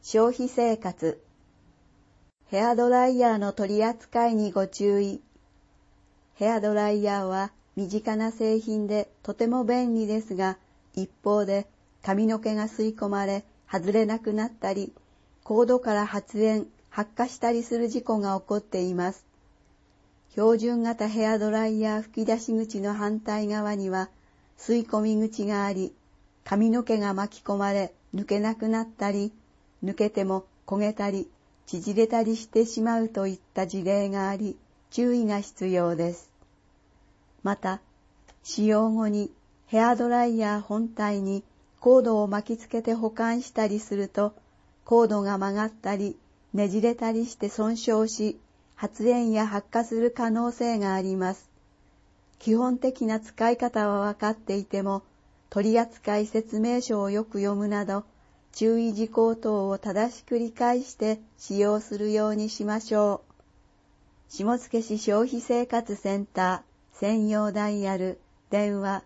消費生活。ヘアドライヤーの取り扱いにご注意。ヘアドライヤーは身近な製品でとても便利ですが、一方で髪の毛が吸い込まれ外れなくなったり、コードから発煙・発火したりする事故が起こっています。標準型ヘアドライヤー吹き出し口の反対側には吸い込み口があり、髪の毛が巻き込まれ抜けなくなったり、抜けても焦げたり縮れたりしてしまうといった事例があり、注意が必要です。また、使用後にヘアドライヤー本体にコードを巻きつけて保管したりすると、コードが曲がったりねじれたりして損傷し、発煙や発火する可能性があります。基本的な使い方は分かっていても、取扱説明書をよく読むなど、注意事項等を正しく理解して使用するようにしましょう。下野市消費生活センター専用ダイヤル電話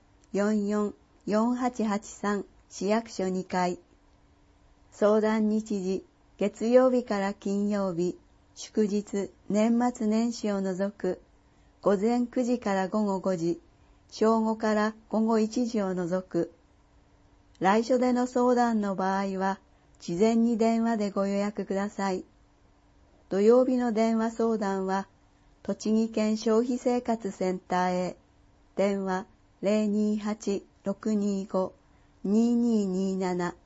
444883市役所2階。相談日時月曜日から金曜日、祝日年末年始を除く午前9時から午後5時、正午から午後1時を除く。来所での相談の場合は、事前に電話でご予約ください。土曜日の電話相談は、栃木県消費生活センターへ、電話 028-625-2227